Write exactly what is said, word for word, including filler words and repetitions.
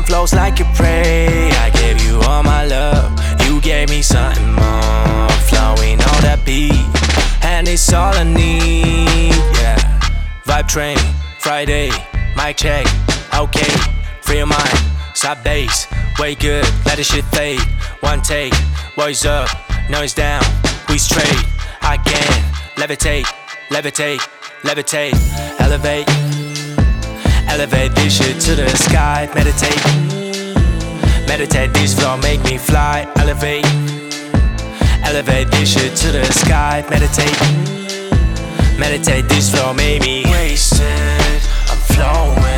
Time flows like a prey. I gave you all my love, you gave me something more. Flowing on that beat, and it's all I need, yeah. Vibe train, Friday, mic check, okay. Free your mind, sub bass, way good, let the shit fade. One take, boys up, noise down, we straight. I can levitate, levitate, levitate, elevate. Elevate this shit to the sky, meditate. Meditate, this flow make me fly, elevate. Elevate this shit to the sky, meditate. Meditate, this flow made me wasted, I'm flowing.